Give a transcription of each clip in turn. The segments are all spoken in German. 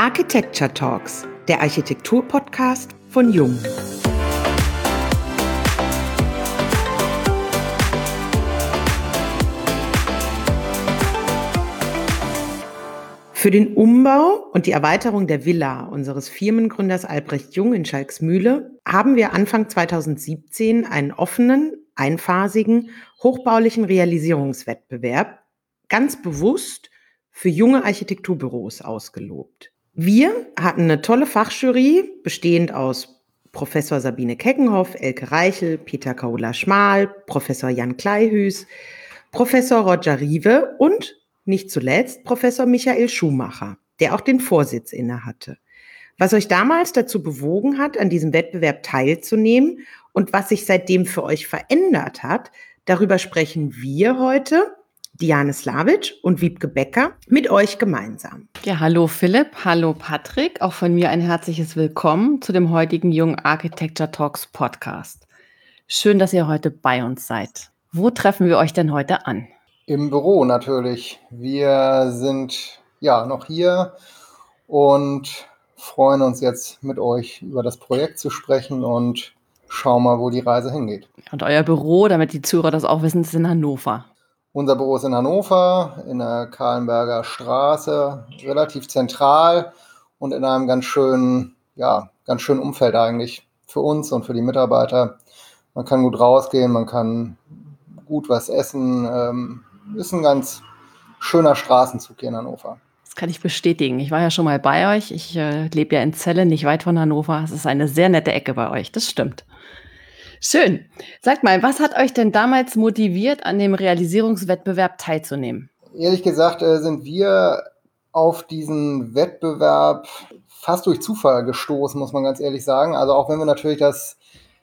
Architecture Talks, der Architektur-Podcast von Jung. Für den Umbau und die Erweiterung der Villa unseres Firmengründers Albrecht Jung in Schalksmühle haben wir Anfang 2017 einen offenen, einphasigen, hochbaulichen Realisierungswettbewerb ganz bewusst für junge Architekturbüros ausgelobt. Wir hatten eine tolle Fachjury, bestehend aus Professor Sabine Keckenhoff, Elke Reichel, Peter Kaula-Schmal, Professor Jan Kleihüs, Professor Roger Riewe und nicht zuletzt Professor Michael Schumacher, der auch den Vorsitz innehatte. Was euch damals dazu bewogen hat, an diesem Wettbewerb teilzunehmen und was sich seitdem für euch verändert hat, darüber sprechen wir heute, Diane Slavic und Wiebke Becker, mit euch gemeinsam. Ja, hallo Philipp, hallo Patrick, auch von mir ein herzliches Willkommen zu dem heutigen Jung Architecture Talks Podcast. Schön, dass ihr heute bei uns seid. Wo treffen wir euch denn heute an? Im Büro natürlich. Wir sind ja noch hier und freuen uns jetzt mit euch über das Projekt zu sprechen und schauen mal, wo die Reise hingeht. Und euer Büro, damit die Zuhörer das auch wissen, ist in Hannover. Unser Büro ist in Hannover, in der Kahlenberger Straße, relativ zentral und in einem ganz schönen Umfeld eigentlich für uns und für die Mitarbeiter. Man kann gut rausgehen, man kann gut was essen. Ist ein ganz schöner Straßenzug hier in Hannover. Das kann ich bestätigen. Ich war ja schon mal bei euch. Ich lebe ja in Celle, nicht weit von Hannover. Es ist eine sehr nette Ecke bei euch. Das stimmt. Schön. Sagt mal, was hat euch denn damals motiviert, an dem Realisierungswettbewerb teilzunehmen? Ehrlich gesagt sind wir auf diesen Wettbewerb fast durch Zufall gestoßen, muss man ganz ehrlich sagen. Also auch wenn wir natürlich das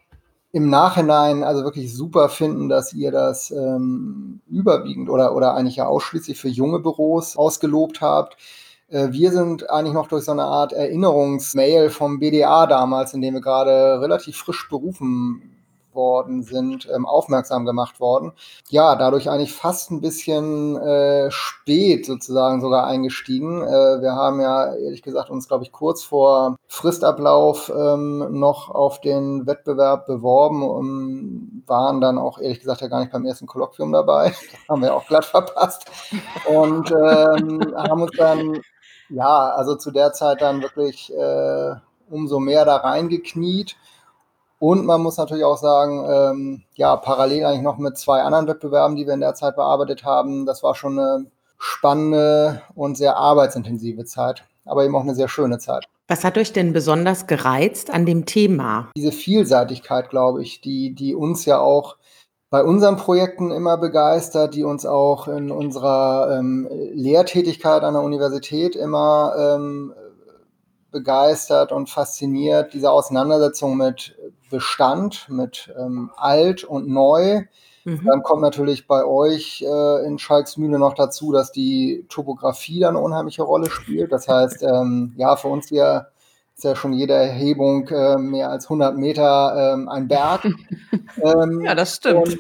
im Nachhinein also wirklich super finden, dass ihr das überwiegend oder eigentlich ja ausschließlich für junge Büros ausgelobt habt. Wir sind eigentlich noch durch so eine Art Erinnerungsmail vom BDA damals, in dem wir gerade relativ frisch berufen worden sind, aufmerksam gemacht worden. Ja, dadurch eigentlich fast ein bisschen spät sozusagen sogar eingestiegen. Wir haben ja ehrlich gesagt uns, glaube ich, kurz vor Fristablauf noch auf den Wettbewerb beworben und waren dann auch ehrlich gesagt ja gar nicht beim ersten Kolloquium dabei. Das haben wir auch glatt verpasst. Und haben uns dann, ja, also zu der Zeit dann wirklich umso mehr da reingekniet. Und man muss natürlich auch sagen, parallel eigentlich noch mit 2 anderen Wettbewerben, die wir in der Zeit bearbeitet haben. Das war schon eine spannende und sehr arbeitsintensive Zeit, aber eben auch eine sehr schöne Zeit. Was hat euch denn besonders gereizt an dem Thema? Diese Vielseitigkeit, glaube ich, die uns ja auch bei unseren Projekten immer begeistert, die uns auch in unserer Lehrtätigkeit an der Universität immer begeistert und fasziniert, diese Auseinandersetzung mit Bestand, mit alt und neu. Dann kommt natürlich bei euch in Schalksmühle noch dazu, dass die Topografie dann eine unheimliche Rolle spielt. Das heißt, für uns hier ist ja schon jede Erhebung mehr als 100 Meter ein Berg. Ja, das stimmt.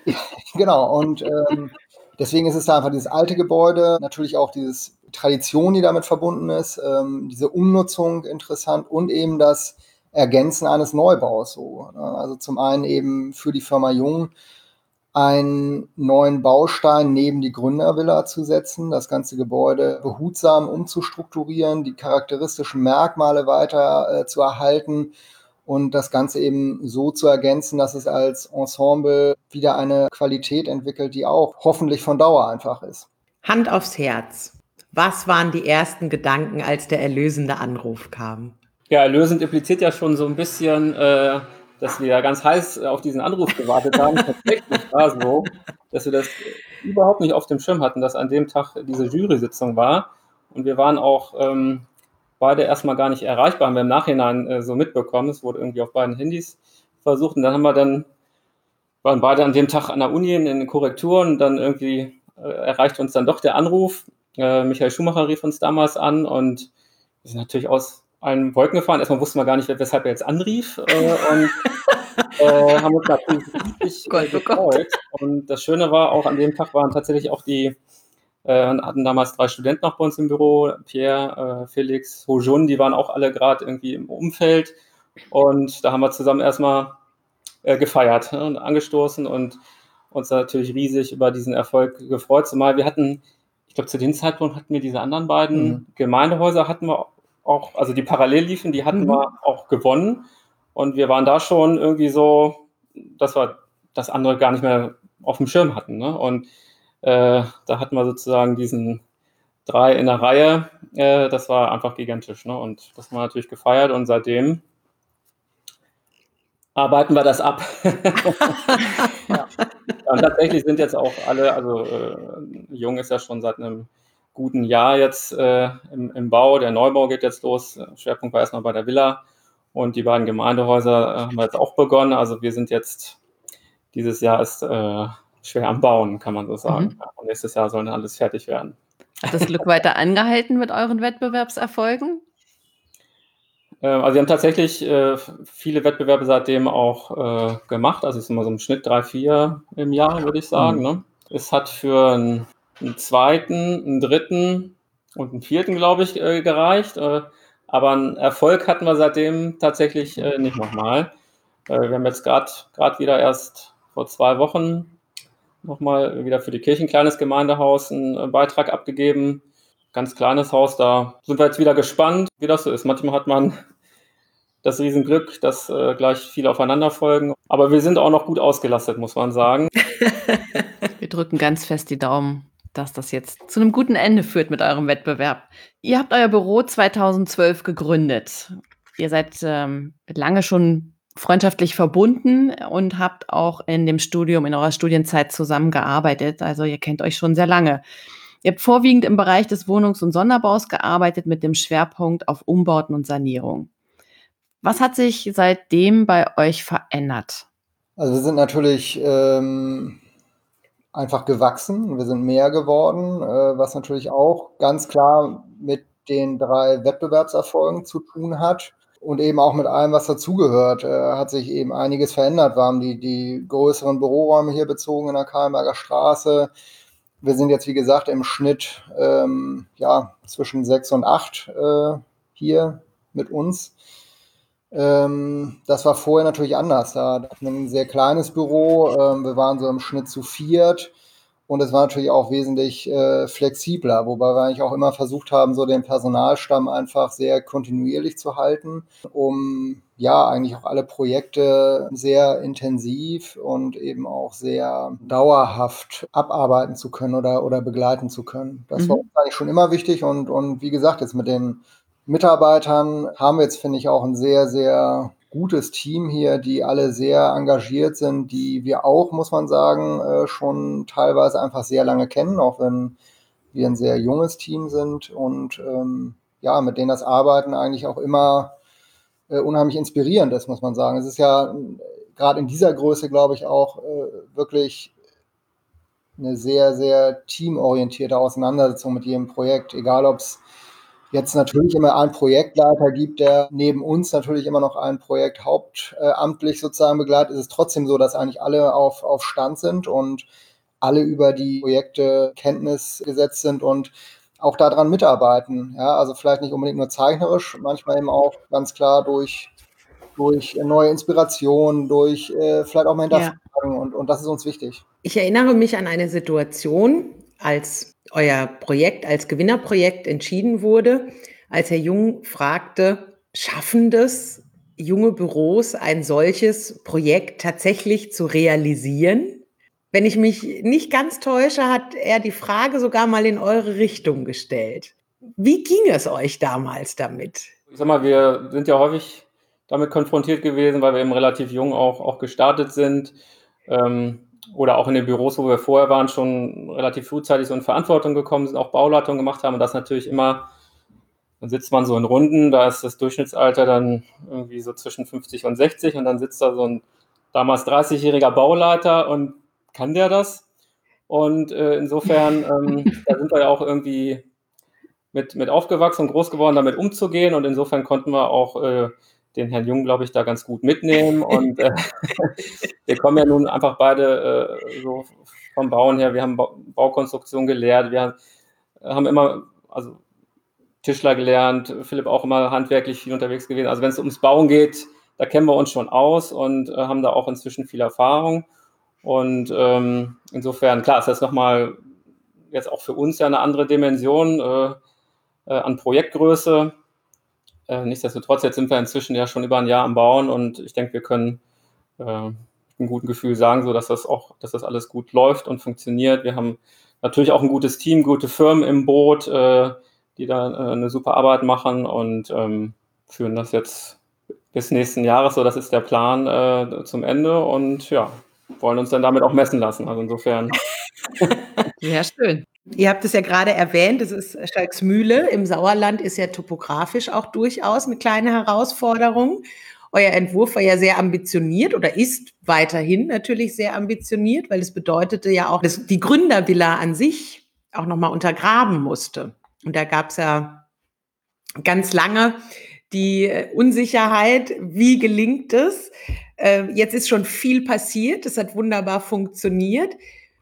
Und deswegen ist es da einfach dieses alte Gebäude, natürlich auch diese Tradition, die damit verbunden ist, diese Umnutzung interessant und eben das Ergänzen eines Neubaus. So, ne? Also zum einen eben für die Firma Jung einen neuen Baustein neben die Gründervilla zu setzen, das ganze Gebäude behutsam umzustrukturieren, die charakteristischen Merkmale weiter zu erhalten und das Ganze eben so zu ergänzen, dass es als Ensemble wieder eine Qualität entwickelt, die auch hoffentlich von Dauer einfach ist. Hand aufs Herz. Was waren die ersten Gedanken, als der erlösende Anruf kam? Ja, erlösend impliziert ja schon so ein bisschen, dass wir ganz heiß auf diesen Anruf gewartet haben. Tatsächlich war es so, dass wir das überhaupt nicht auf dem Schirm hatten, dass an dem Tag diese Jury-Sitzung war. Und wir waren auch beide erstmal gar nicht erreichbar, haben wir im Nachhinein so mitbekommen. Es wurde irgendwie auf beiden Handys versucht. Und dann waren beide an dem Tag an der Uni in den Korrekturen. Dann irgendwie erreichte uns dann doch der Anruf. Michael Schumacher rief uns damals an und wir sind natürlich aus allen Wolken gefahren. Erstmal wussten wir gar nicht, weshalb er jetzt anrief und haben uns natürlich richtig gefreut. Und das Schöne war, auch an dem Tag waren tatsächlich auch die und hatten damals 3 Studenten noch bei uns im Büro, Pierre, Felix, Ho-Jun, die waren auch alle gerade irgendwie im Umfeld. Und da haben wir zusammen erstmal gefeiert, ne, und angestoßen und uns natürlich riesig über diesen Erfolg gefreut. Zumal wir hatten, ich glaube, zu dem Zeitpunkt hatten wir diese anderen beiden Gemeindehäuser, hatten wir auch, also die parallel liefen, die hatten wir auch gewonnen. Und wir waren da schon irgendwie so, dass wir das andere gar nicht mehr auf dem Schirm hatten. Ne? Und da hatten wir sozusagen diesen 3 in der Reihe. Das war einfach gigantisch. Ne? Und das haben wir natürlich gefeiert. Und seitdem arbeiten wir das ab. Ja. Und tatsächlich sind jetzt auch alle, also Jung ist ja schon seit einem guten Jahr jetzt im Bau. Der Neubau geht jetzt los. Schwerpunkt war erstmal bei der Villa. Und die beiden Gemeindehäuser haben wir jetzt auch begonnen. Also wir sind jetzt, dieses Jahr ist schwer am Bauen, kann man so sagen. Ja, und nächstes Jahr soll dann alles fertig werden. Hat das Glück weiter angehalten mit euren Wettbewerbserfolgen? Also wir haben tatsächlich viele Wettbewerbe seitdem auch gemacht. Also es ist immer so im Schnitt 3, 4 im Jahr, würde ich sagen. Ne? Es hat für einen zweiten, einen dritten und einen vierten, glaube ich, gereicht. Aber einen Erfolg hatten wir seitdem tatsächlich nicht nochmal. Wir haben jetzt gerade wieder erst vor 2 Wochen nochmal wieder für die Kirche ein kleines Gemeindehaus einen Beitrag abgegeben. Ganz kleines Haus, da sind wir jetzt wieder gespannt, wie das so ist. Manchmal hat man das Riesenglück, dass gleich viele aufeinander folgen. Aber wir sind auch noch gut ausgelastet, muss man sagen. Wir drücken ganz fest die Daumen, dass das jetzt zu einem guten Ende führt mit eurem Wettbewerb. Ihr habt euer Büro 2012 gegründet. Ihr seid lange schon freundschaftlich verbunden und habt auch in dem Studium, in eurer Studienzeit zusammengearbeitet. Also ihr kennt euch schon sehr lange. Ihr habt vorwiegend im Bereich des Wohnungs- und Sonderbaus gearbeitet mit dem Schwerpunkt auf Umbauten und Sanierung. Was hat sich seitdem bei euch verändert? Also wir sind natürlich einfach gewachsen. Wir sind mehr geworden, was natürlich auch ganz klar mit den 3 Wettbewerbserfolgen zu tun hat. Und eben auch mit allem, was dazugehört, hat sich eben einiges verändert. Wir haben die größeren Büroräume hier bezogen in der Kahlenberger Straße. Wir sind jetzt, wie gesagt, im Schnitt zwischen 6 und 8 hier mit uns. Das war vorher natürlich anders. Da hatten wir ein sehr kleines Büro. Wir waren so im Schnitt zu 4. Und es war natürlich auch wesentlich flexibler, wobei wir eigentlich auch immer versucht haben, so den Personalstamm einfach sehr kontinuierlich zu halten, um eigentlich auch alle Projekte sehr intensiv und eben auch sehr dauerhaft abarbeiten zu können oder begleiten zu können. Das war uns eigentlich schon immer wichtig und wie gesagt, jetzt mit den Mitarbeitern haben wir jetzt, finde ich, auch ein sehr, sehr gutes Team hier, die alle sehr engagiert sind, die wir auch, muss man sagen, schon teilweise einfach sehr lange kennen, auch wenn wir ein sehr junges Team sind und mit denen das Arbeiten eigentlich auch immer unheimlich inspirierend ist, muss man sagen. Es ist ja gerade in dieser Größe, glaube ich, auch wirklich eine sehr, sehr teamorientierte Auseinandersetzung mit jedem Projekt, egal ob es jetzt natürlich immer einen Projektleiter gibt, der neben uns natürlich immer noch ein Projekt hauptamtlich sozusagen begleitet, ist es trotzdem so, dass eigentlich alle auf Stand sind und alle über die Projekte Kenntnis gesetzt sind und auch daran mitarbeiten. Ja, also vielleicht nicht unbedingt nur zeichnerisch, manchmal eben auch ganz klar durch neue Inspiration, durch vielleicht auch mal hinterfragen und das ist uns wichtig. Ich erinnere mich an eine Situation, als euer Projekt als Gewinnerprojekt entschieden wurde, als Herr Jung fragte, schaffen das junge Büros, ein solches Projekt tatsächlich zu realisieren? Wenn ich mich nicht ganz täusche, hat er die Frage sogar mal in eure Richtung gestellt. Wie ging es euch damals damit? Ich sag mal, wir sind ja häufig damit konfrontiert gewesen, weil wir eben relativ jung auch gestartet sind. Oder auch in den Büros, wo wir vorher waren, schon relativ frühzeitig so in Verantwortung gekommen sind, auch Bauleitung gemacht haben. Und das natürlich immer, dann sitzt man so in Runden, da ist das Durchschnittsalter dann irgendwie so zwischen 50 und 60 und dann sitzt da so ein damals 30-jähriger Bauleiter und kann der das? Und insofern, da sind wir ja auch irgendwie mit aufgewachsen und groß geworden, damit umzugehen. Und insofern konnten wir auch den Herrn Jung, glaube ich, da ganz gut mitnehmen. Und wir kommen ja nun einfach beide so vom Bauen her. Wir haben Baukonstruktion gelehrt. Wir haben immer, also Tischler gelernt, Philipp auch immer handwerklich viel unterwegs gewesen. Also wenn es ums Bauen geht, da kennen wir uns schon aus und haben da auch inzwischen viel Erfahrung. Und insofern, klar, ist das nochmal jetzt auch für uns ja eine andere Dimension an Projektgröße. Nichtsdestotrotz, jetzt sind wir inzwischen ja schon über ein Jahr am Bauen und ich denke, wir können mit einem guten Gefühl sagen, so dass das alles gut läuft und funktioniert. Wir haben natürlich auch ein gutes Team, gute Firmen im Boot, die da eine super Arbeit machen und führen das jetzt bis nächsten Jahres, so das ist der Plan, zum Ende und ja, wollen uns dann damit auch messen lassen. Also insofern. Sehr schön. Ihr habt es ja gerade erwähnt, es ist Schalksmühle im Sauerland, ist ja topografisch auch durchaus eine kleine Herausforderung. Euer Entwurf war ja sehr ambitioniert oder ist weiterhin natürlich sehr ambitioniert, weil es bedeutete ja auch, dass die Gründervilla an sich auch nochmal untergraben musste. Und da gab es ja ganz lange die Unsicherheit, wie gelingt es? Jetzt ist schon viel passiert, es hat wunderbar funktioniert.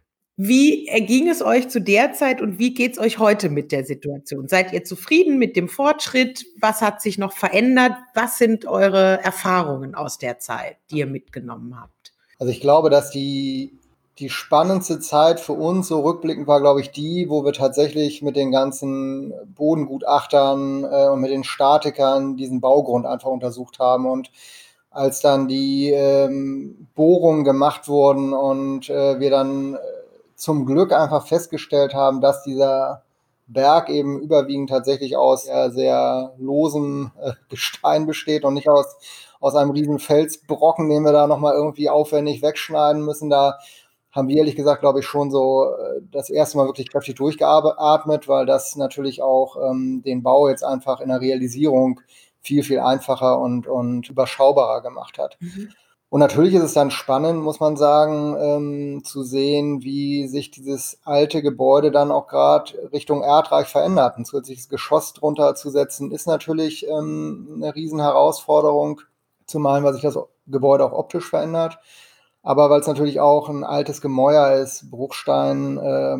Wie erging es euch zu der Zeit und wie geht es euch heute mit der Situation? Seid ihr zufrieden mit dem Fortschritt? Was hat sich noch verändert? Was sind eure Erfahrungen aus der Zeit, die ihr mitgenommen habt? Also ich glaube, dass die spannendste Zeit für uns so rückblickend war, glaube ich, die, wo wir tatsächlich mit den ganzen Bodengutachtern und mit den Statikern diesen Baugrund einfach untersucht haben. Und als dann die Bohrungen gemacht wurden und wir dann zum Glück einfach festgestellt haben, dass dieser Berg eben überwiegend tatsächlich aus sehr, sehr losem Gestein besteht und nicht aus einem riesen Felsbrocken, den wir da nochmal irgendwie aufwendig wegschneiden müssen. Da haben wir ehrlich gesagt, glaube ich, schon so das erste Mal wirklich kräftig durchgeatmet, weil das natürlich auch den Bau jetzt einfach in der Realisierung viel, viel einfacher und überschaubarer gemacht hat. Mhm. Und natürlich ist es dann spannend, muss man sagen, zu sehen, wie sich dieses alte Gebäude dann auch gerade Richtung Erdreich verändert. Ein zusätzliches Geschoss drunter zu setzen, ist natürlich eine Riesenherausforderung, zumal weil sich das Gebäude auch optisch verändert. Aber weil es natürlich auch ein altes Gemäuer ist, Bruchstein,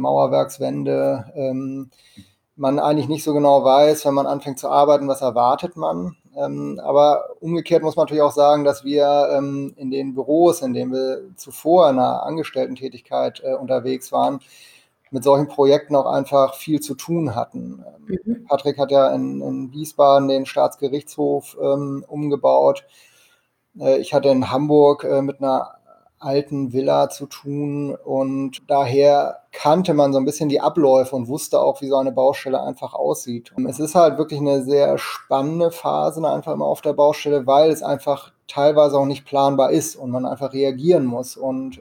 Mauerwerkswände, man eigentlich nicht so genau weiß, wenn man anfängt zu arbeiten, was erwartet man. Aber umgekehrt muss man natürlich auch sagen, dass wir in den Büros, in denen wir zuvor in einer Angestellten-Tätigkeit unterwegs waren, mit solchen Projekten auch einfach viel zu tun hatten. Patrick hat ja in Wiesbaden den Staatsgerichtshof umgebaut. Ich hatte in Hamburg mit einer alten Villa zu tun und daher kannte man so ein bisschen die Abläufe und wusste auch, wie so eine Baustelle einfach aussieht. Es ist halt wirklich eine sehr spannende Phase einfach immer auf der Baustelle, weil es einfach teilweise auch nicht planbar ist und man einfach reagieren muss. Und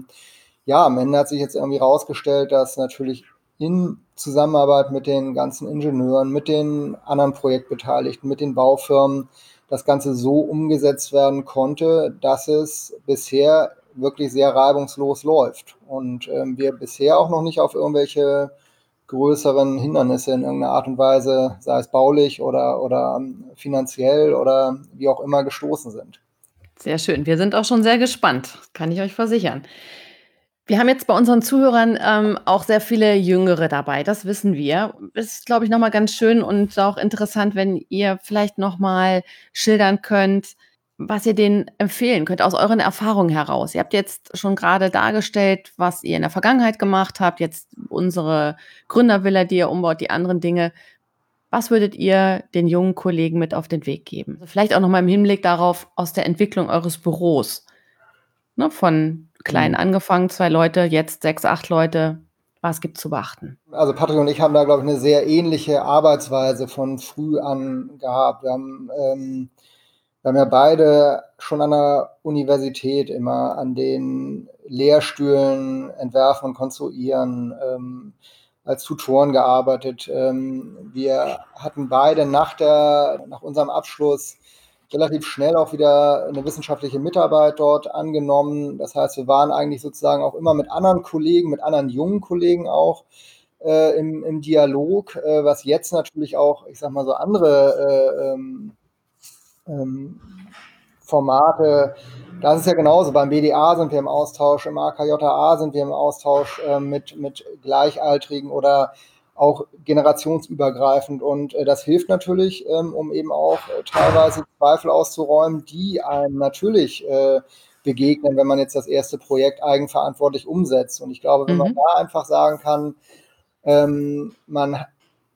ja, am Ende hat sich jetzt irgendwie rausgestellt, dass natürlich in Zusammenarbeit mit den ganzen Ingenieuren, mit den anderen Projektbeteiligten, mit den Baufirmen das Ganze so umgesetzt werden konnte, dass es bisher wirklich sehr reibungslos läuft. Und wir bisher auch noch nicht auf irgendwelche größeren Hindernisse in irgendeiner Art und Weise, sei es baulich oder finanziell oder wie auch immer, gestoßen sind. Sehr schön. Wir sind auch schon sehr gespannt, kann ich euch versichern. Wir haben jetzt bei unseren Zuhörern auch sehr viele Jüngere dabei, das wissen wir. Ist, glaube ich, nochmal ganz schön und auch interessant, wenn ihr vielleicht nochmal schildern könnt, was ihr denen empfehlen könnt, aus euren Erfahrungen heraus. Ihr habt jetzt schon gerade dargestellt, was ihr in der Vergangenheit gemacht habt, jetzt unsere Gründervilla, die ihr umbaut, die anderen Dinge. Was würdet ihr den jungen Kollegen mit auf den Weg geben? Vielleicht auch nochmal im Hinblick darauf, aus der Entwicklung eures Büros. Ne, von klein angefangen, 2 Leute, jetzt 6, 8 Leute. Was gibt's zu beachten? Also Patrick und ich haben da, glaube ich, eine sehr ähnliche Arbeitsweise von früh an gehabt. Wir haben ja beide schon an der Universität immer an den Lehrstühlen entwerfen und konstruieren, als Tutoren gearbeitet. Wir hatten beide nach unserem Abschluss relativ schnell auch wieder eine wissenschaftliche Mitarbeit dort angenommen. Das heißt, wir waren eigentlich sozusagen auch immer mit anderen Kollegen, mit anderen jungen Kollegen auch im Dialog, was jetzt natürlich auch, ich sag mal, so andere Formate, das ist ja genauso. Beim BDA sind wir im Austausch, im AKJA sind wir im Austausch mit Gleichaltrigen oder auch generationsübergreifend. Und das hilft natürlich, um eben auch teilweise Zweifel auszuräumen, die einem natürlich begegnen, wenn man jetzt das erste Projekt eigenverantwortlich umsetzt. Und ich glaube, wenn man da einfach sagen kann, man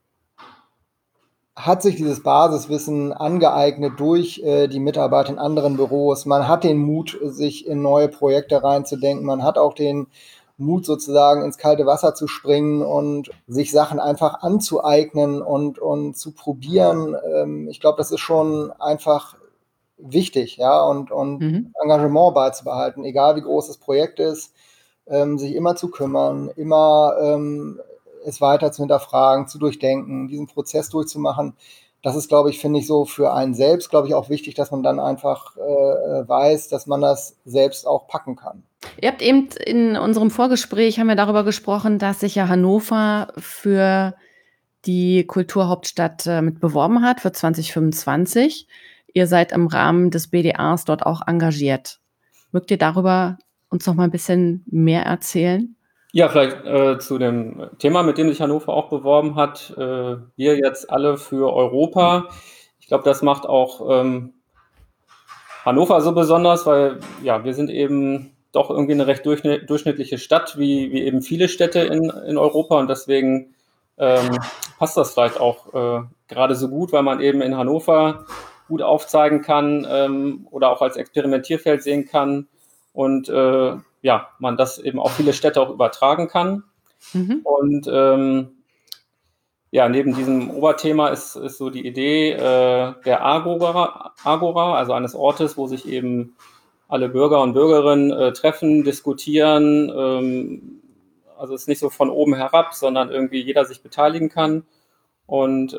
hat sich dieses Basiswissen angeeignet durch die Mitarbeiter in anderen Büros. Man hat den Mut, sich in neue Projekte reinzudenken. Man hat auch den Mut, sozusagen ins kalte Wasser zu springen und sich Sachen einfach anzueignen und zu probieren. Ich glaube, das ist schon einfach wichtig, ja, und Engagement beizubehalten, egal wie groß das Projekt ist, sich immer zu kümmern, immer es weiter zu hinterfragen, zu durchdenken, diesen Prozess durchzumachen. Das ist, glaube ich, finde ich so für einen selbst, glaube ich, auch wichtig, dass man dann einfach weiß, dass man das selbst auch packen kann. Ihr habt eben in unserem Vorgespräch, haben wir darüber gesprochen, dass sich ja Hannover für die Kulturhauptstadt mit beworben hat für 2025. Ihr seid im Rahmen des BDAs dort auch engagiert. Mögt ihr darüber uns noch mal ein bisschen mehr erzählen? Ja, vielleicht zu dem Thema, mit dem sich Hannover auch beworben hat. Wir jetzt alle für Europa. Ich glaube, das macht auch Hannover so besonders, weil ja, wir sind eben doch irgendwie eine recht durchschnittliche Stadt, wie eben viele Städte in Europa. Und deswegen passt das vielleicht auch gerade so gut, weil man eben in Hannover gut aufzeigen kann oder auch als Experimentierfeld sehen kann und ja, man das eben auf viele Städte auch übertragen kann. Und ja, neben diesem Oberthema ist so die Idee der Agora, also eines Ortes, wo sich eben alle Bürger und Bürgerinnen treffen, diskutieren. Also es ist nicht so von oben herab, sondern irgendwie jeder sich beteiligen kann. Und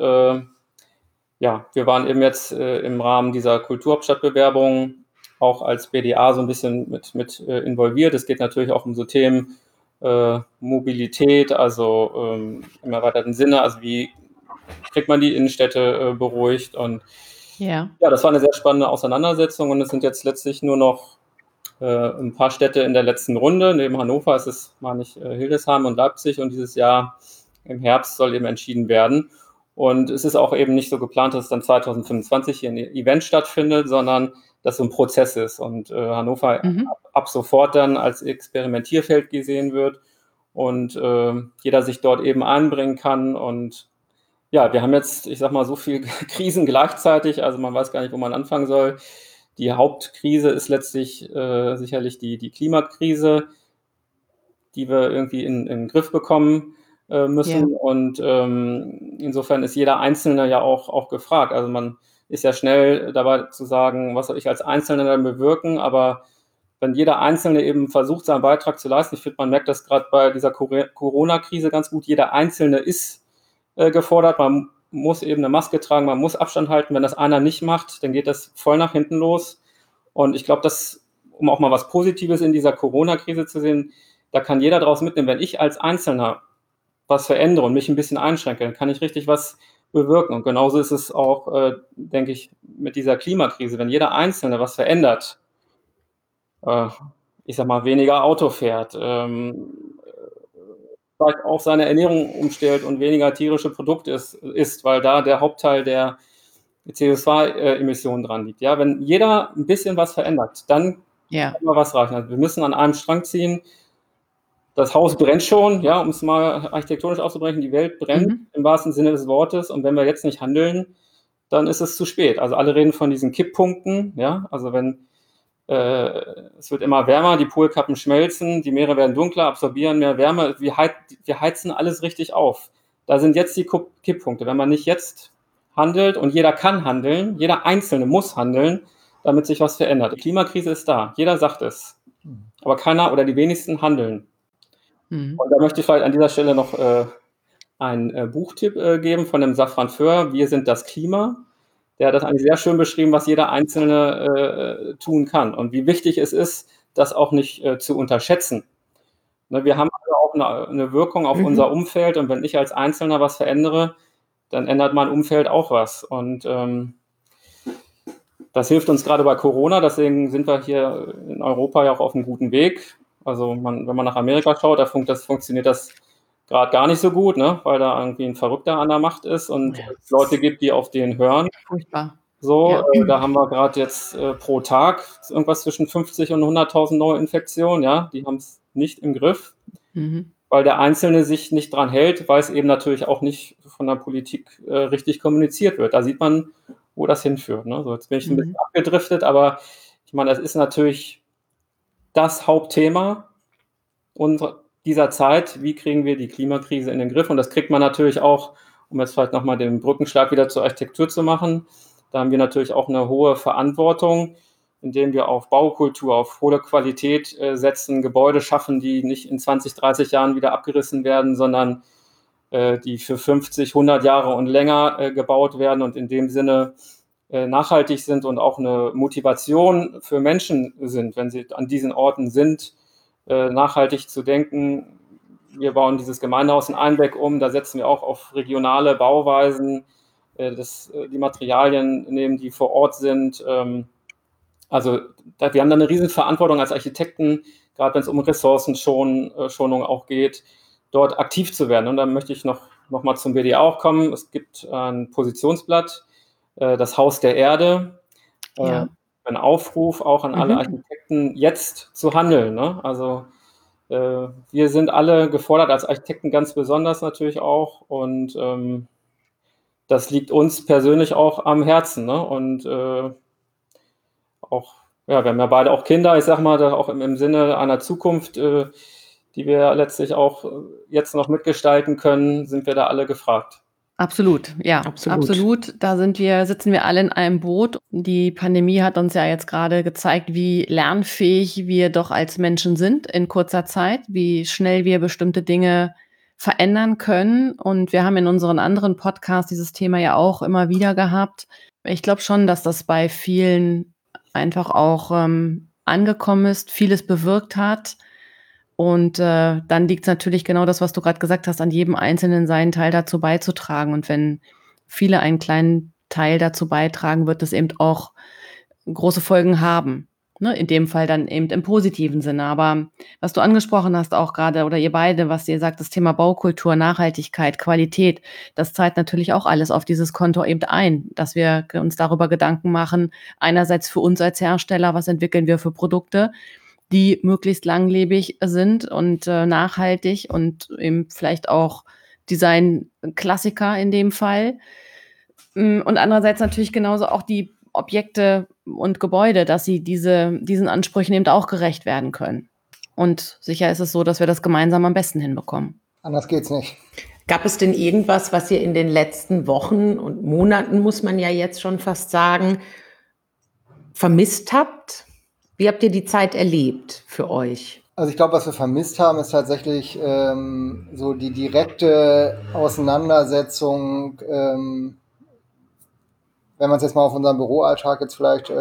ja, wir waren eben jetzt im Rahmen dieser Kulturhauptstadtbewerbung auch als BDA so ein bisschen mit involviert. Es geht natürlich auch um so Themen Mobilität, also im erweiterten Sinne, also wie kriegt man die Innenstädte beruhigt. Und ja, das war eine sehr spannende Auseinandersetzung und es sind jetzt letztlich nur noch ein paar Städte in der letzten Runde. Neben Hannover ist es, meine ich, Hildesheim und Leipzig und dieses Jahr im Herbst soll eben entschieden werden. Und es ist auch eben nicht so geplant, dass es dann 2025 hier ein Event stattfindet, sondern dass so ein Prozess ist und Hannover ab sofort dann als Experimentierfeld gesehen wird und jeder sich dort eben einbringen kann. Und ja, wir haben jetzt, ich sag mal, so viele Krisen gleichzeitig, also man weiß gar nicht, wo man anfangen soll. Die Hauptkrise ist letztlich sicherlich die Klimakrise, die wir irgendwie in den Griff bekommen müssen. Yeah. Und insofern ist jeder Einzelne ja auch gefragt. Also man ist ja schnell dabei zu sagen, was soll ich als Einzelner dann bewirken, aber wenn jeder Einzelne eben versucht, seinen Beitrag zu leisten, ich finde, man merkt das gerade bei dieser Corona-Krise ganz gut, jeder Einzelne ist gefordert, man muss eben eine Maske tragen, man muss Abstand halten, wenn das einer nicht macht, dann geht das voll nach hinten los und ich glaube, dass, um auch mal was Positives in dieser Corona-Krise zu sehen, da kann jeder draus mitnehmen, wenn ich als Einzelner was verändere und mich ein bisschen einschränke, dann kann ich richtig was bewirken. Und genauso ist es auch, denke ich, mit dieser Klimakrise. Wenn jeder Einzelne was verändert, ich sag mal, weniger Auto fährt, vielleicht auch seine Ernährung umstellt und weniger tierische Produkte isst, weil da der Hauptteil der CO2-Emissionen dran liegt. Ja, wenn jeder ein bisschen was verändert, dann kann man was reichen. Also wir müssen an einem Strang ziehen. Das Haus brennt schon, ja, um es mal architektonisch auszubrechen, die Welt brennt im wahrsten Sinne des Wortes und wenn wir jetzt nicht handeln, dann ist es zu spät. Also alle reden von diesen Kipppunkten, ja, also wenn es wird immer wärmer, die Polkappen schmelzen, die Meere werden dunkler, absorbieren mehr Wärme, wir heizen alles richtig auf. Da sind jetzt die Kipppunkte. Wenn man nicht jetzt handelt und jeder kann handeln, jeder Einzelne muss handeln, damit sich was verändert. Die Klimakrise ist da, jeder sagt es, aber keiner oder die wenigsten handeln. Und da möchte ich vielleicht an dieser Stelle noch einen Buchtipp geben von dem Safran Foer, Wir sind das Klima. Der hat das eigentlich sehr schön beschrieben, was jeder Einzelne tun kann und wie wichtig es ist, das auch nicht zu unterschätzen. Ne, wir haben also auch eine Wirkung auf unser Umfeld und wenn ich als Einzelner was verändere, dann ändert mein Umfeld auch was. Und das hilft uns gerade bei Corona, deswegen sind wir hier in Europa ja auch auf einem guten Weg. Also wenn man nach Amerika schaut, da funktioniert das gerade gar nicht so gut, ne, weil da irgendwie ein Verrückter an der Macht ist und Ja. es Leute gibt, die auf den hören. Furchtbar. So, Ja. da haben wir gerade jetzt pro Tag irgendwas zwischen 50 und 100.000 Neuinfektionen, ja, die haben es nicht im Griff, Mhm. weil der Einzelne sich nicht dran hält, weil es eben natürlich auch nicht von der Politik richtig kommuniziert wird. Da sieht man, wo das hinführt, ne? So, jetzt bin ich ein bisschen abgedriftet, aber ich meine, das ist natürlich das Hauptthema dieser Zeit. Wie kriegen wir die Klimakrise in den Griff? Und das kriegt man natürlich auch, um jetzt vielleicht noch mal den Brückenschlag wieder zur Architektur zu machen. Da haben wir natürlich auch eine hohe Verantwortung, indem wir auf Baukultur, auf hohe Qualität setzen, Gebäude schaffen, die nicht in 20, 30 Jahren wieder abgerissen werden, sondern die für 50, 100 Jahre und länger gebaut werden und in dem Sinne nachhaltig sind und auch eine Motivation für Menschen sind, wenn sie an diesen Orten sind, nachhaltig zu denken. Wir bauen dieses Gemeindehaus in Einbeck um, da setzen wir auch auf regionale Bauweisen, die Materialien nehmen, die vor Ort sind. Also wir haben da eine riesen Verantwortung als Architekten, gerade wenn es um Ressourcenschonung auch geht, dort aktiv zu werden. Und dann möchte ich noch mal zum BDA auch kommen. Es gibt ein Positionsblatt, das Haus der Erde, Ja. ein Aufruf auch an alle Architekten, jetzt zu handeln, ne? Also wir sind alle gefordert, als Architekten ganz besonders natürlich auch. Und das liegt uns persönlich auch am Herzen, ne? Und auch, ja, wir haben ja beide auch Kinder, ich sage mal, da auch im Sinne einer Zukunft, die wir letztlich auch jetzt noch mitgestalten können, sind wir da alle gefragt. Absolut, ja, absolut. Da sitzen wir alle in einem Boot. Die Pandemie hat uns ja jetzt gerade gezeigt, wie lernfähig wir doch als Menschen sind in kurzer Zeit, wie schnell wir bestimmte Dinge verändern können. Und wir haben in unseren anderen Podcasts dieses Thema ja auch immer wieder gehabt. Ich glaube schon, dass das bei vielen einfach auch angekommen ist, vieles bewirkt hat. Und dann liegt es natürlich genau das, was du gerade gesagt hast, an jedem Einzelnen seinen Teil dazu beizutragen. Und wenn viele einen kleinen Teil dazu beitragen, wird es eben auch große Folgen haben. Ne? In dem Fall dann eben im positiven Sinne. Aber was du angesprochen hast auch gerade, oder ihr beide, was ihr sagt, das Thema Baukultur, Nachhaltigkeit, Qualität, das zahlt natürlich auch alles auf dieses Konto eben ein, dass wir uns darüber Gedanken machen, einerseits für uns als Hersteller, was entwickeln wir für Produkte, die möglichst langlebig sind und nachhaltig und eben vielleicht auch Design-Klassiker in dem Fall. Und andererseits natürlich genauso auch die Objekte und Gebäude, dass sie diesen Ansprüchen eben auch gerecht werden können. Und sicher ist es so, dass wir das gemeinsam am besten hinbekommen. Anders geht's nicht. Gab es denn irgendwas, was ihr in den letzten Wochen und Monaten, muss man ja jetzt schon fast sagen, vermisst habt? Wie habt ihr die Zeit erlebt für euch? Also ich glaube, was wir vermisst haben, ist tatsächlich so die direkte Auseinandersetzung, wenn man es jetzt mal auf unseren Büroalltag jetzt vielleicht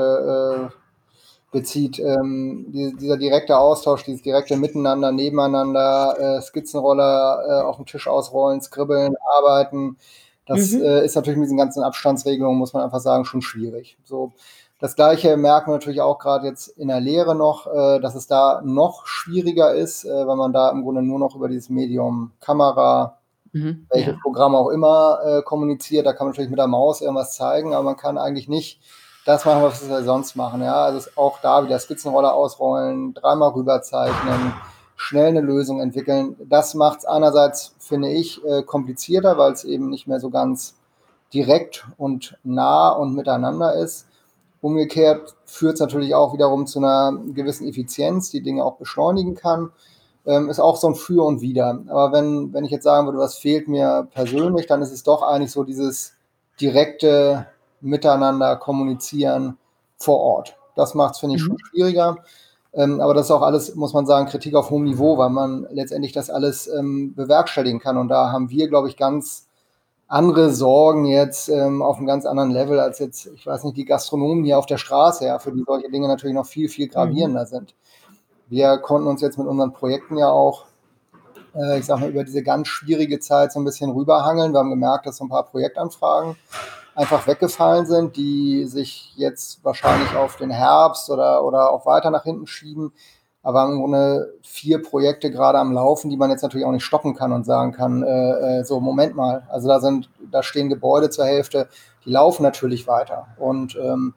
bezieht, dieser direkte Austausch, dieses direkte Miteinander, nebeneinander, Skizzenroller auf dem Tisch ausrollen, skribbeln, arbeiten. Das ist natürlich mit diesen ganzen Abstandsregelungen, muss man einfach sagen, schon schwierig. So, das Gleiche merken wir natürlich auch gerade jetzt in der Lehre noch, dass es da noch schwieriger ist, weil man da im Grunde nur noch über dieses Medium Kamera, welches Programm auch immer kommuniziert. Da kann man natürlich mit der Maus irgendwas zeigen, aber man kann eigentlich nicht das machen, was wir sonst machen. Ja? Also auch da wieder Skizzenroller ausrollen, dreimal rüberzeichnen, schnell eine Lösung entwickeln. Das macht es einerseits, finde ich, komplizierter, weil es eben nicht mehr so ganz direkt und nah und miteinander ist. Umgekehrt führt es natürlich auch wiederum zu einer gewissen Effizienz, die Dinge auch beschleunigen kann. Ist auch so ein Für und Wider. Aber wenn ich jetzt sagen würde, was fehlt mir persönlich, dann ist es doch eigentlich so dieses direkte Miteinander kommunizieren vor Ort. Das macht es, finde ich, schon schwieriger. Aber das ist auch alles, muss man sagen, Kritik auf hohem Niveau, weil man letztendlich das alles bewerkstelligen kann. Und da haben wir, glaube ich, ganz andere Sorgen jetzt auf einem ganz anderen Level als jetzt, ich weiß nicht, die Gastronomen hier auf der Straße, ja, für die solche Dinge natürlich noch viel, viel gravierender sind. Wir konnten uns jetzt mit unseren Projekten ja auch, ich sag mal, über diese ganz schwierige Zeit so ein bisschen rüberhangeln. Wir haben gemerkt, dass so ein paar Projektanfragen einfach weggefallen sind, die sich jetzt wahrscheinlich auf den Herbst oder auch weiter nach hinten schieben. aber im Grunde 4 Projekte gerade am Laufen, die man jetzt natürlich auch nicht stoppen kann und sagen kann, so, Moment mal, also da stehen Gebäude zur Hälfte, die laufen natürlich weiter. Und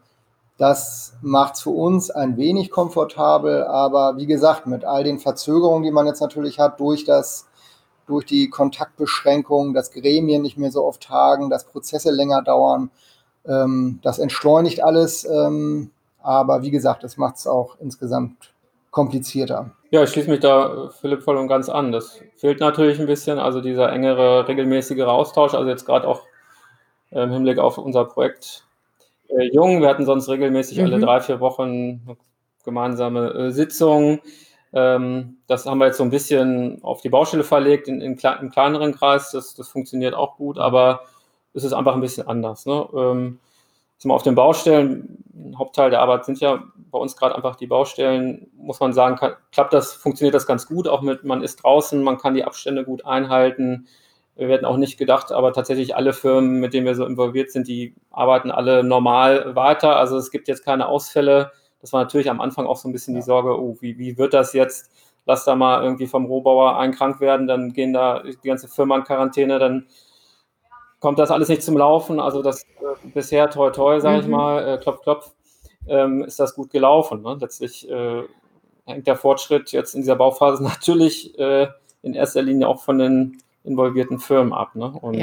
das macht es für uns ein wenig komfortabel, aber wie gesagt, mit all den Verzögerungen, die man jetzt natürlich hat, durch die Kontaktbeschränkungen, dass Gremien nicht mehr so oft tagen, dass Prozesse länger dauern, das entschleunigt alles, aber wie gesagt, das macht es auch insgesamt komplizierter. Ja, ich schließe mich da Philipp voll und ganz an. Das fehlt natürlich ein bisschen, also dieser engere, regelmäßigere Austausch, also jetzt gerade auch im Hinblick auf unser Projekt Jung. Wir hatten sonst regelmäßig alle 3-4 Wochen eine gemeinsame Sitzung. Das haben wir jetzt so ein bisschen auf die Baustelle verlegt, im kleineren Kreis. Das funktioniert auch gut, aber es ist einfach ein bisschen anders. Ne? Auf den Baustellen, ein Hauptteil der Arbeit sind ja bei uns gerade einfach die Baustellen, muss man sagen, funktioniert das ganz gut, auch man ist draußen, man kann die Abstände gut einhalten. Wir hätten auch nicht gedacht, aber tatsächlich alle Firmen, mit denen wir so involviert sind, die arbeiten alle normal weiter. Also es gibt jetzt keine Ausfälle. Das war natürlich am Anfang auch so ein bisschen die Sorge, wie wird das jetzt? Lass da mal irgendwie vom Rohbauer einen krank werden, dann gehen da die ganze Firma in Quarantäne, dann kommt das alles nicht zum Laufen. Also das bisher toi toi, sage ich mal, klopf, klopf, ist das gut gelaufen. Ne? Letztlich hängt der Fortschritt jetzt in dieser Bauphase natürlich in erster Linie auch von den involvierten Firmen ab. Ne? Und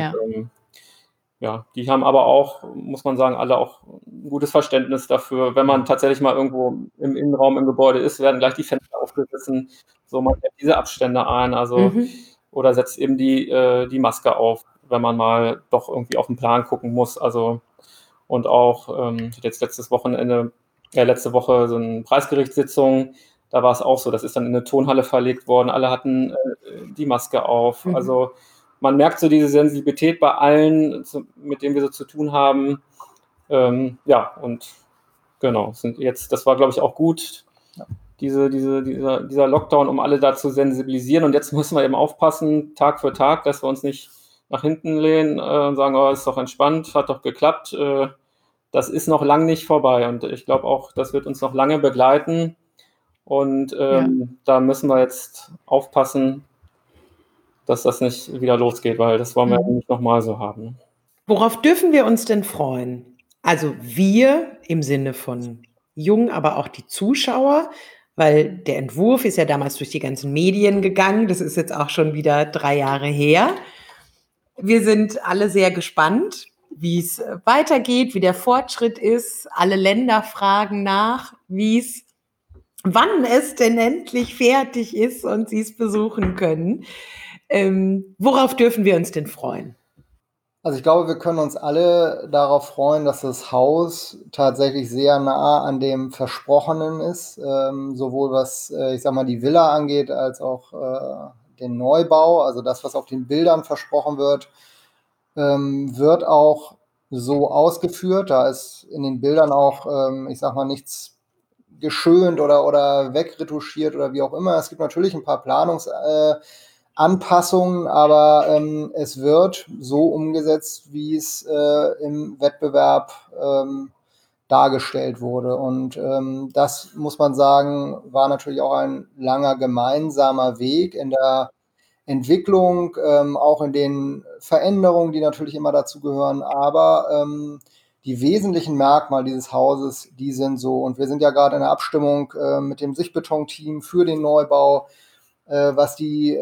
die haben aber auch, muss man sagen, alle auch ein gutes Verständnis dafür. Wenn man tatsächlich mal irgendwo im Innenraum im Gebäude ist, werden gleich die Fenster aufgerissen. So, man hält diese Abstände ein, also oder setzt eben die Maske auf, wenn man mal doch irgendwie auf den Plan gucken muss. Also und auch, ich hatte jetzt letzte Woche so eine Preisgerichtssitzung, da war es auch so, das ist dann in eine Tonhalle verlegt worden, alle hatten die Maske auf. Also man merkt so diese Sensibilität bei allen, mit denen wir so zu tun haben. Und genau, das war, glaube ich, auch gut, dieser Lockdown, um alle da zu sensibilisieren. Und jetzt müssen wir eben aufpassen, Tag für Tag, dass wir uns nicht nach hinten lehnen und sagen, oh, ist doch entspannt, hat doch geklappt. Das ist noch lange nicht vorbei. Und ich glaube auch, das wird uns noch lange begleiten. Und da müssen wir jetzt aufpassen, dass das nicht wieder losgeht, weil das wollen wir nicht nochmal so haben. Worauf dürfen wir uns denn freuen? Also wir im Sinne von Jung, aber auch die Zuschauer, weil der Entwurf ist ja damals durch die ganzen Medien gegangen. Das ist jetzt auch schon wieder 3 Jahre her. Wir sind alle sehr gespannt, wie es weitergeht, wie der Fortschritt ist. Alle Länder fragen nach, wann es denn endlich fertig ist und sie es besuchen können. Worauf dürfen wir uns denn freuen? Also ich glaube, wir können uns alle darauf freuen, dass das Haus tatsächlich sehr nah an dem Versprochenen ist, sowohl was, ich sag mal, die Villa angeht, als auch den Neubau. Also das, was auf den Bildern versprochen wird, wird auch so ausgeführt. Da ist in den Bildern auch, ich sag mal, nichts geschönt oder wegretuschiert oder wie auch immer. Es gibt natürlich ein paar Anpassungen, aber es wird so umgesetzt, wie es im Wettbewerb dargestellt wurde. Und das, muss man sagen, war natürlich auch ein langer gemeinsamer Weg in der Entwicklung, auch in den Veränderungen, die natürlich immer dazu gehören. Aber die wesentlichen Merkmale dieses Hauses, die sind so. Und wir sind ja gerade in der Abstimmung mit dem Sichtbeton-Team für den Neubau, was die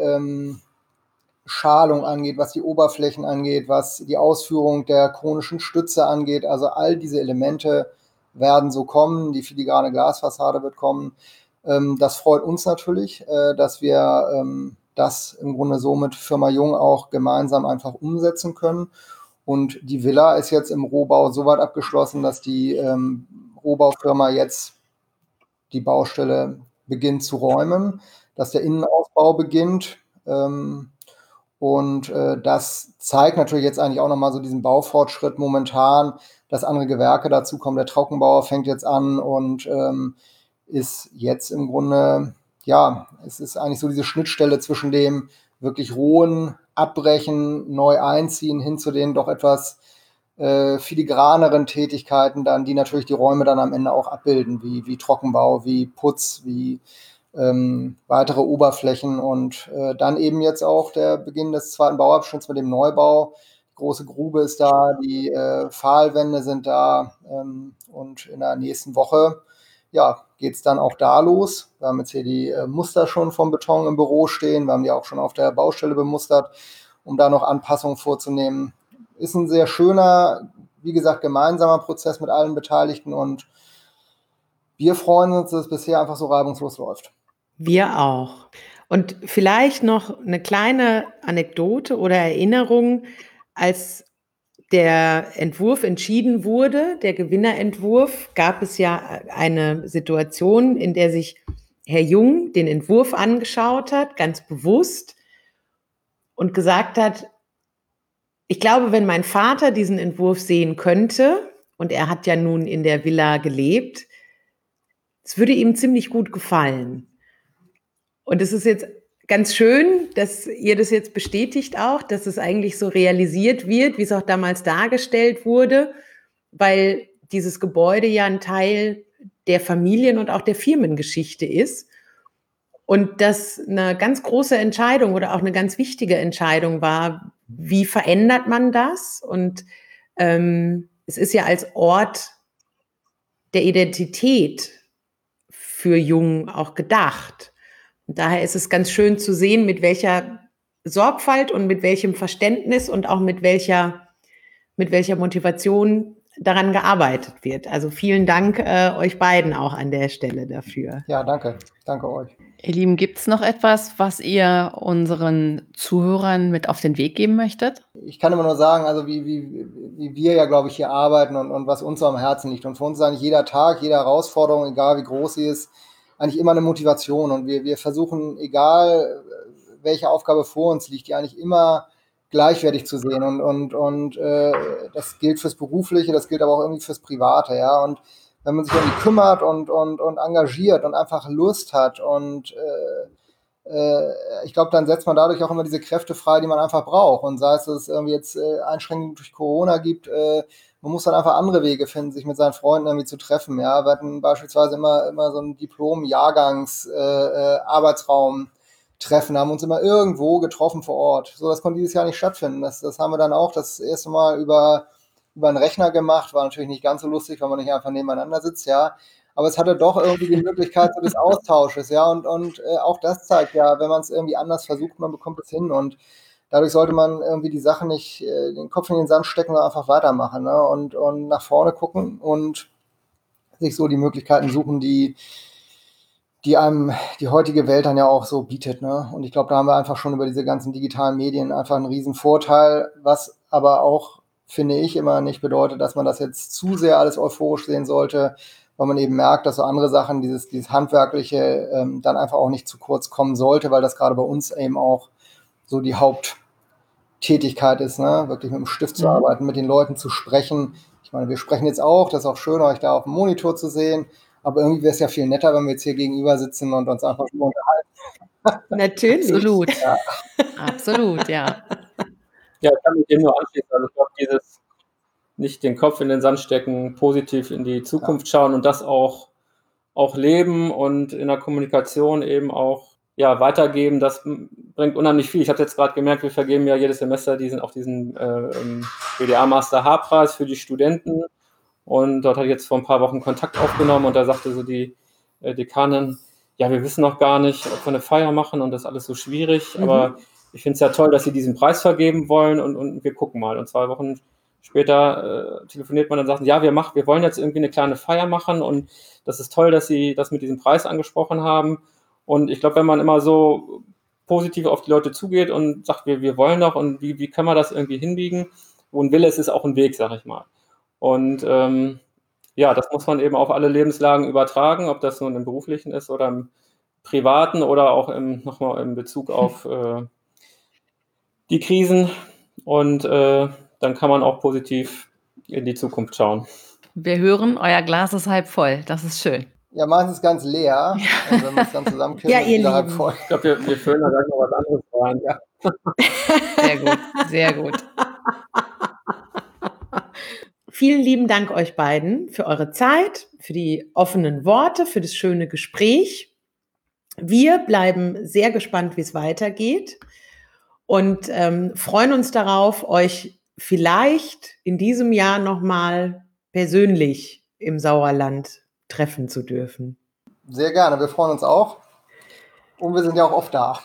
Schalung angeht, was die Oberflächen angeht, was die Ausführung der konischen Stütze angeht. Also all diese Elemente werden so kommen. Die filigrane Glasfassade wird kommen. Das freut uns natürlich, dass wir das im Grunde so mit Firma Jung auch gemeinsam einfach umsetzen können. Und die Villa ist jetzt im Rohbau so weit abgeschlossen, dass die Rohbaufirma jetzt die Baustelle beginnt zu räumen, dass der Innenausbau beginnt. Das zeigt natürlich jetzt eigentlich auch nochmal so diesen Baufortschritt momentan, dass andere Gewerke dazukommen. Der Trockenbauer fängt jetzt an und ist jetzt im Grunde, ja, es ist eigentlich so diese Schnittstelle zwischen dem wirklich rohen Abbrechen, neu einziehen, hin zu den doch etwas filigraneren Tätigkeiten dann, die natürlich die Räume dann am Ende auch abbilden, wie Trockenbau, wie Putz, wie weitere Oberflächen und dann eben jetzt auch der Beginn des zweiten Bauabschnitts mit dem Neubau. Die große Grube ist da, die Pfahlwände sind da und in der nächsten Woche geht es dann auch da los. Wir haben jetzt hier die Muster schon vom Beton im Büro stehen. Wir haben die auch schon auf der Baustelle bemustert, um da noch Anpassungen vorzunehmen. Ist ein sehr schöner, wie gesagt, gemeinsamer Prozess mit allen Beteiligten und wir freuen uns, dass es bisher einfach so reibungslos läuft. Wir auch. Und vielleicht noch eine kleine Anekdote oder Erinnerung, als der Entwurf entschieden wurde, der Gewinnerentwurf, gab es ja eine Situation, in der sich Herr Jung den Entwurf angeschaut hat, ganz bewusst, und gesagt hat, ich glaube, wenn mein Vater diesen Entwurf sehen könnte, und er hat ja nun in der Villa gelebt, es würde ihm ziemlich gut gefallen. Und es ist jetzt ganz schön, dass ihr das jetzt bestätigt auch, dass es eigentlich so realisiert wird, wie es auch damals dargestellt wurde, weil dieses Gebäude ja ein Teil der Familien- und auch der Firmengeschichte ist. Und das eine ganz große Entscheidung oder auch eine ganz wichtige Entscheidung war, wie verändert man das? Und es ist ja als Ort der Identität für Jung auch gedacht. Und daher ist es ganz schön zu sehen, mit welcher Sorgfalt und mit welchem Verständnis und auch mit welcher Motivation daran gearbeitet wird. Also vielen Dank euch beiden auch an der Stelle dafür. Ja, danke. Danke euch. Ihr Lieben, gibt es noch etwas, was ihr unseren Zuhörern mit auf den Weg geben möchtet? Ich kann immer nur sagen, also wie wir ja, glaube ich, hier arbeiten und was uns so am Herzen liegt. Und für uns ist eigentlich jeder Tag, jede Herausforderung, egal wie groß sie ist, eigentlich immer eine Motivation. Und wir versuchen, egal welche Aufgabe vor uns liegt, die eigentlich immer gleichwertig zu sehen. Und das gilt fürs Berufliche, das gilt aber auch irgendwie fürs Private, ja. Und wenn man sich irgendwie kümmert und engagiert und einfach Lust hat und ich glaube, dann setzt man dadurch auch immer diese Kräfte frei, die man einfach braucht. Und sei es, dass es irgendwie jetzt Einschränkungen durch Corona gibt, man muss dann einfach andere Wege finden, sich mit seinen Freunden irgendwie zu treffen. Ja, wir hatten beispielsweise immer so ein Diplom-Jahrgangs-Arbeitsraum-Treffen, haben uns immer irgendwo getroffen vor Ort. So, das konnte dieses Jahr nicht stattfinden. Das haben wir dann auch das erste Mal über einen Rechner gemacht. War natürlich nicht ganz so lustig, weil man nicht einfach nebeneinander sitzt, ja. Aber es hatte doch irgendwie die Möglichkeit so des Austausches, ja. Und auch das zeigt ja, wenn man es irgendwie anders versucht, man bekommt es hin. Und dadurch sollte man irgendwie die Sache nicht den Kopf in den Sand stecken, sondern einfach weitermachen, ne? Und nach vorne gucken und sich so die Möglichkeiten suchen, die einem die heutige Welt dann ja auch so bietet, ne? Und ich glaube, da haben wir einfach schon über diese ganzen digitalen Medien einfach einen riesen Vorteil, was aber auch, finde ich, immer nicht bedeutet, dass man das jetzt zu sehr alles euphorisch sehen sollte, weil man eben merkt, dass so andere Sachen, dieses Handwerkliche, dann einfach auch nicht zu kurz kommen sollte, weil das gerade bei uns eben auch so die Haupttätigkeit ist, ne? Wirklich mit dem Stift zu arbeiten, mit den Leuten zu sprechen. Ich meine, wir sprechen jetzt auch, das ist auch schön, euch da auf dem Monitor zu sehen, aber irgendwie wäre es ja viel netter, wenn wir jetzt hier gegenüber sitzen und uns einfach nur unterhalten. Natürlich. Absolut. Ja. Absolut, ja. Ja, ich kann mich dem nur anschließen. Also ich glaube, dieses nicht den Kopf in den Sand stecken, positiv in die Zukunft schauen und das auch leben und in der Kommunikation eben auch weitergeben, das bringt unheimlich viel. Ich habe jetzt gerade gemerkt, wir vergeben ja jedes Semester diesen BDA-Master-H-Preis für die Studenten und dort habe ich jetzt vor ein paar Wochen Kontakt aufgenommen und da sagte so die Dekanin, ja, wir wissen noch gar nicht, ob wir eine Feier machen und das ist alles so schwierig, aber ich finde es ja toll, dass Sie diesen Preis vergeben wollen und wir gucken mal. Und 2 Wochen später telefoniert man und sagt, ja, wir wollen jetzt irgendwie eine kleine Feier machen und das ist toll, dass Sie das mit diesem Preis angesprochen haben. Und ich glaube, wenn man immer so positiv auf die Leute zugeht und sagt, wir wollen doch und wie kann man das irgendwie hinbiegen? Wo ein Wille ist, ist auch ein Weg, sag ich mal. Und das muss man eben auf alle Lebenslagen übertragen, ob das nun im Beruflichen ist oder im Privaten oder auch nochmal in Bezug auf die Krisen. Und dann kann man auch positiv in die Zukunft schauen. Wir hören, euer Glas ist halb voll. Das ist schön. Ja, meistens ganz leer. Und wenn wir es dann zusammenkippen, Ja, ist ihr wieder halb Lieben. voll. Ich glaube, wir füllen da gleich noch was anderes rein. Ja. Sehr gut, sehr gut. Vielen lieben Dank euch beiden für eure Zeit, für die offenen Worte, für das schöne Gespräch. Wir bleiben sehr gespannt, wie es weitergeht und freuen uns darauf, euch vielleicht in diesem Jahr nochmal persönlich im Sauerland treffen zu dürfen. Sehr gerne, wir freuen uns auch. Und wir sind ja auch oft da.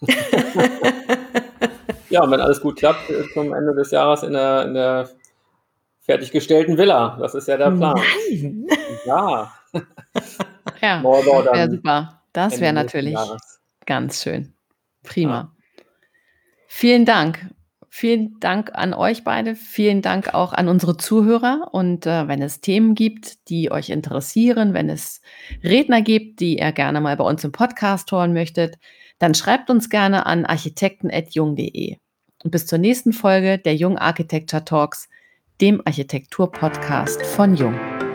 Ja, und wenn alles gut klappt, zum Ende des Jahres in der fertiggestellten Villa. Das ist ja der Plan. Nein! Ja. Ja, Neubau das wäre dann super. Das Ende wäre nächsten natürlich Jahres. ganz schön. Prima. Vielen Dank. Vielen Dank an euch beide. Vielen Dank auch an unsere Zuhörer. Und wenn es Themen gibt, die euch interessieren, wenn es Redner gibt, die ihr gerne mal bei uns im Podcast hören möchtet, dann schreibt uns gerne an architekten@jung.de. Und bis zur nächsten Folge der Jung Architecture Talks, dem Architektur-Podcast von Jung.